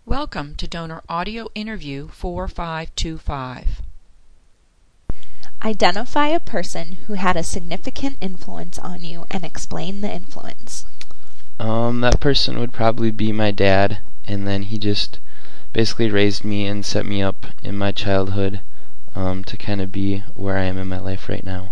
Welcome to Donor Audio Interview 4525. Identify a person who had a significant influence on you and explain the influence. That person would probably be my dad, and then he just basically raised me and set me up in my childhood to kind of be where I am in my life right now.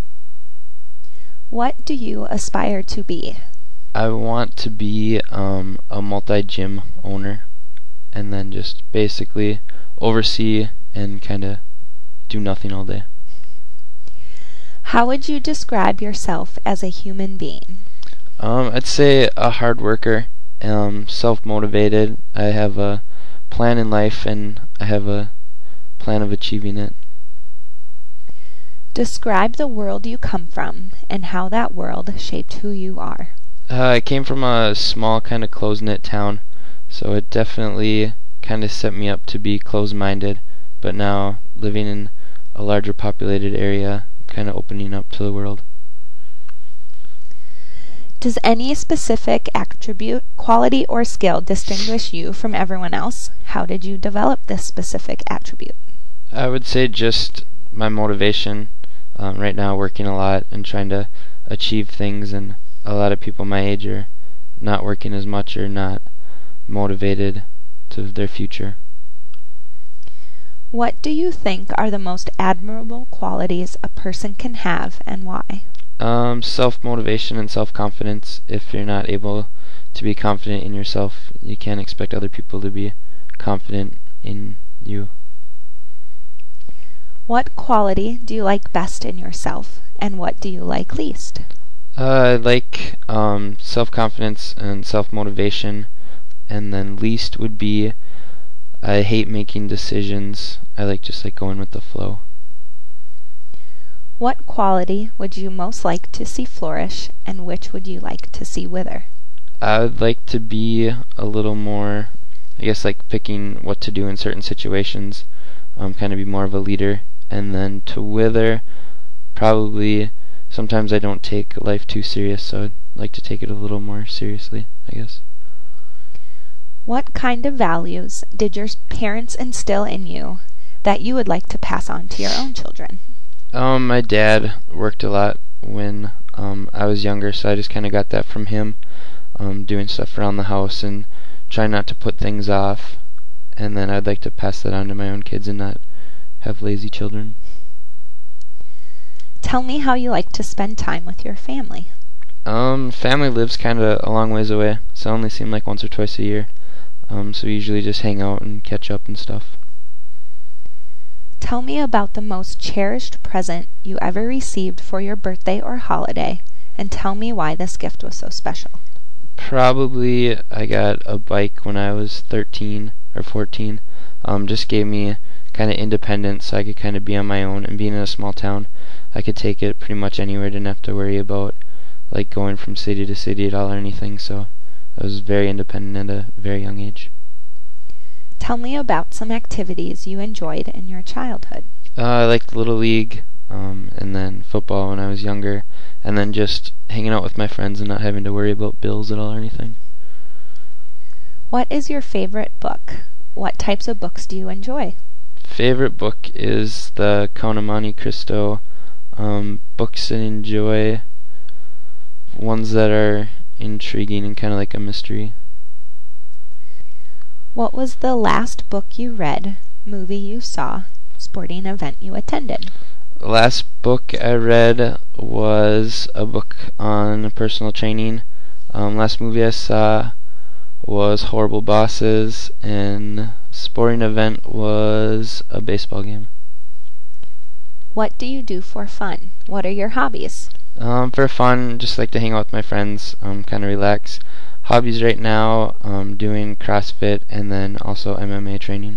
What do you aspire to be? I want to be a multi-gym owner, and then just basically oversee and kind of do nothing all day. How would you describe yourself as a human being? I'd say a hard worker, self-motivated. I have a plan in life, and I have a plan of achieving it. Describe the world you come from and how that world shaped who you are. I came from a small kind of close-knit town, so it definitely kind of set me up to be close-minded, but now living in a larger populated area, kind of opening up to the world. Does any specific attribute, quality, or skill distinguish you from everyone else? How did you develop this specific attribute? I would say just my motivation. Right now working a lot and trying to achieve things, and a lot of people my age are not working as much or not motivated to their future. What do you think are the most admirable qualities a person can have, and why? Self-motivation and self-confidence. If you're not able to be confident in yourself, you can't expect other people to be confident in you. What quality do you like best in yourself, and what do you like least? I like self-confidence and self-motivation, and then least would be I hate making decisions. I like just going with the flow. What quality would you most like to see flourish, and which would you like to see wither? I would like to be a little more, picking what to do in certain situations, kind of be more of a leader. And then to wither, probably sometimes I don't take life too serious, so I'd like to take it a little more seriously, I guess. What kind of values did your parents instill in you that you would like to pass on to your own children? My dad worked a lot when I was younger, so I just kind of got that from him, doing stuff around the house and trying not to put things off. And then I'd like to pass that on to my own kids and not have lazy children. Tell me how you like to spend time with your family. Family lives kind of a long ways away, so I only see them like once or twice a year. So we usually just hang out and catch up and stuff. Tell me about the most cherished present you ever received for your birthday or holiday, and tell me why this gift was so special. Probably I got a bike when I was 13 or 14. Just gave me kind of independence, so I could kind of be on my own, and being in a small town, I could take it pretty much anywhere. Didn't have to worry about going from city to city at all or anything, so I was very independent at a very young age. Tell me about some activities you enjoyed in your childhood. I liked Little League, and then football when I was younger, and then just hanging out with my friends and not having to worry about bills at all or anything. What is your favorite book? What types of books do you enjoy? Favorite book is the Count of Monte Cristo. Books I enjoy ones that are intriguing and kind of like a mystery. What was the last book you read, movie you saw, sporting event you attended? The last book I read was a book on personal training. Last movie I saw was Horrible Bosses, and sporting event was a baseball game. What do you do for fun? What are your hobbies? For fun, just like to hang out with my friends, kind of relax. Hobbies right now, doing CrossFit and then also MMA training.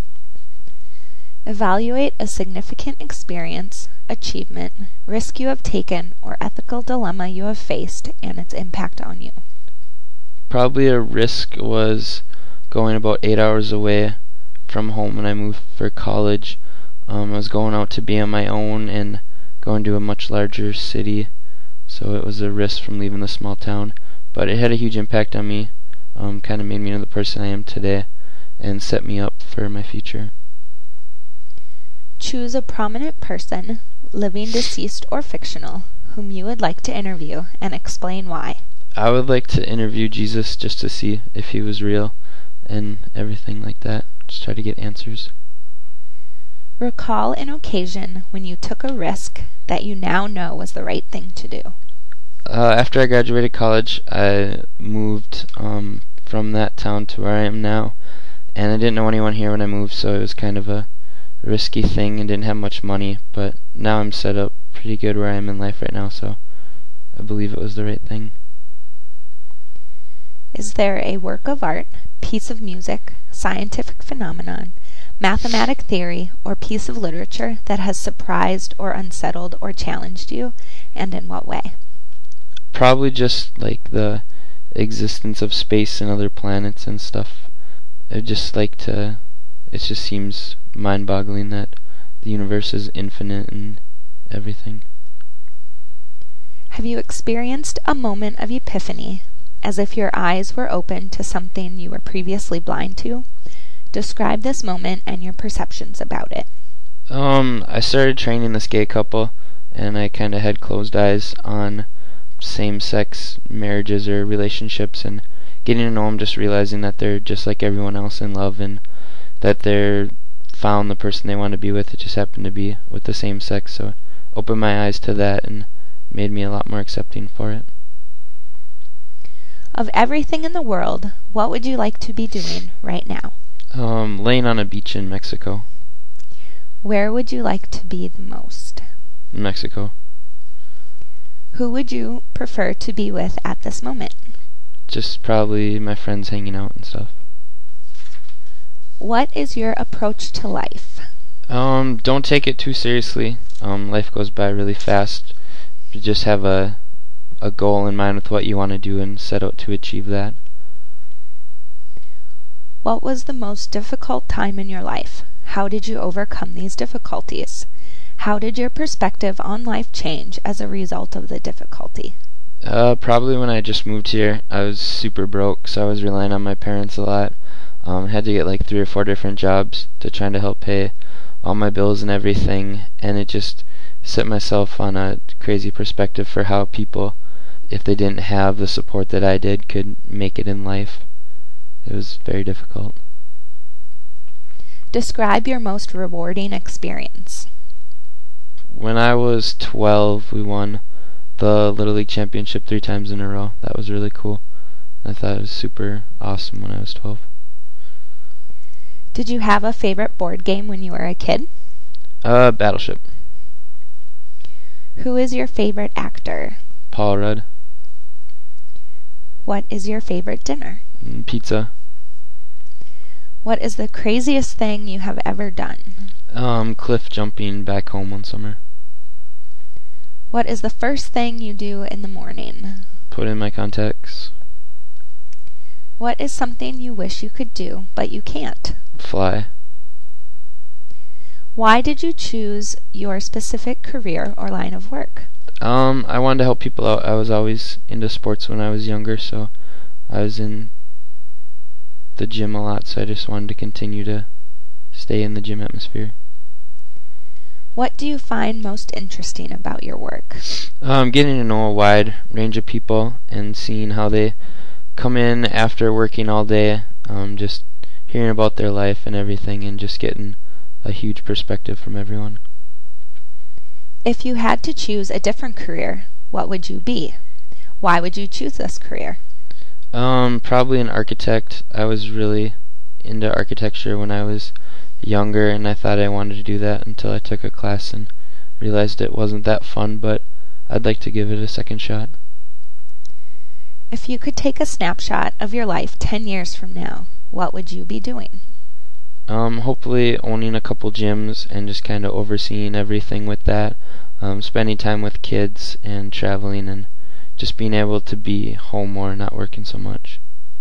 Evaluate a significant experience, achievement, risk you have taken, or ethical dilemma you have faced and its impact on you. Probably a risk was going about 8 hours away from home when I moved for college. I was going out to be on my own and going to a much larger city, so it was a risk from leaving the small town. But it had a huge impact on me, kind of made me into the person I am today, and set me up for my future. Choose a prominent person, living, deceased, or fictional, whom you would like to interview, and explain why. I would like to interview Jesus just to see if he was real and everything like that. Just try to get answers. Recall an occasion when you took a risk that you now know was the right thing to do. After I graduated college, I moved from that town to where I am now, and I didn't know anyone here when I moved, so it was kind of a risky thing and didn't have much money, but now I'm set up pretty good where I am in life right now, so I believe it was the right thing. Is there a work of art, piece of music, scientific phenomenon, mathematic theory, or piece of literature that has surprised or unsettled or challenged you, and in what way? Probably just like the existence of space and other planets and stuff. It just seems mind-boggling that the universe is infinite and everything. Have you experienced a moment of epiphany, as if your eyes were open to something you were previously blind to? Describe this moment and your perceptions about it. I started training this gay couple, and I kind of had closed eyes on same-sex marriages or relationships, and getting to know them, just realizing that they're just like everyone else in love, and that they're found the person they want to be with. It just happened to be with the same sex, so it opened my eyes to that and made me a lot more accepting for it. Of everything in the world, what would you like to be doing right now? Laying on a beach in Mexico. Where would you like to be the most? Mexico. Who would you prefer to be with at this moment? Just probably my friends hanging out and stuff. What is your approach to life? Don't take it too seriously. Life goes by really fast. You just have a goal in mind with what you want to do and set out to achieve that. What was the most difficult time in your life? How did you overcome these difficulties? How did your perspective on life change as a result of the difficulty? Probably when I just moved here. I was super broke, so I was relying on my parents a lot. Had to get like 3 or 4 different jobs to try to help pay all my bills and everything, and it just set myself on a crazy perspective for how people, if they didn't have the support that I did, could make it in life. It was very difficult. Describe your most rewarding experience. When I was 12, we won the Little League Championship 3 times in a row. That was really cool. I thought it was super awesome when I was 12. Did you have a favorite board game when you were a kid? Battleship. Who is your favorite actor? Paul Rudd. What is your favorite dinner? Pizza. What is the craziest thing you have ever done? Cliff jumping back home one summer. What is the first thing you do in the morning? Put in my contacts. What is something you wish you could do, but you can't? Fly. Why did you choose your specific career or line of work? I wanted to help people out. I was always into sports when I was younger, so I was in the gym a lot, so I just wanted to continue to stay in the gym atmosphere. What do you find most interesting about your work? Getting to know a wide range of people and seeing how they come in after working all day, just hearing about their life and everything, and just getting a huge perspective from everyone. If you had to choose a different career, what would you be? Why would you choose this career? Probably an architect. I was really into architecture when I was younger, and I thought I wanted to do that until I took a class and realized it wasn't that fun, but I'd like to give it a second shot. If you could take a snapshot of your life 10 years from now, what would you be doing? Hopefully owning a couple gyms and just kind of overseeing everything with that, spending time with kids and traveling and just being able to be home more, not working so much.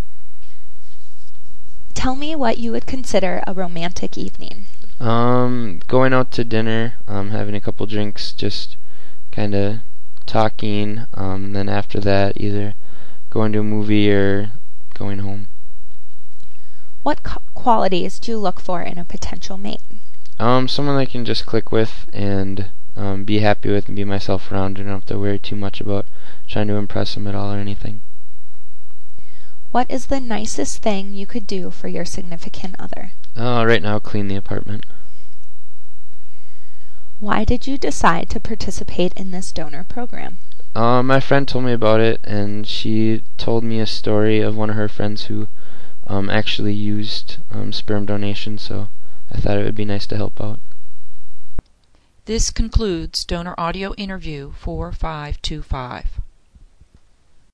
Tell me what you would consider a romantic evening. Going out to dinner, having a couple drinks, just kind of talking, and then after that either going to a movie or going home. What qualities do you look for in a potential mate? Someone I can just click with and be happy with and be myself around. I don't have to worry too much about trying to impress them at all or anything. What is the nicest thing you could do for your significant other? Right now, clean the apartment. Why did you decide to participate in this donor program? My friend told me about it, and she told me a story of one of her friends who actually used sperm donation, so I thought it would be nice to help out. This concludes Donor Audio Interview 4525.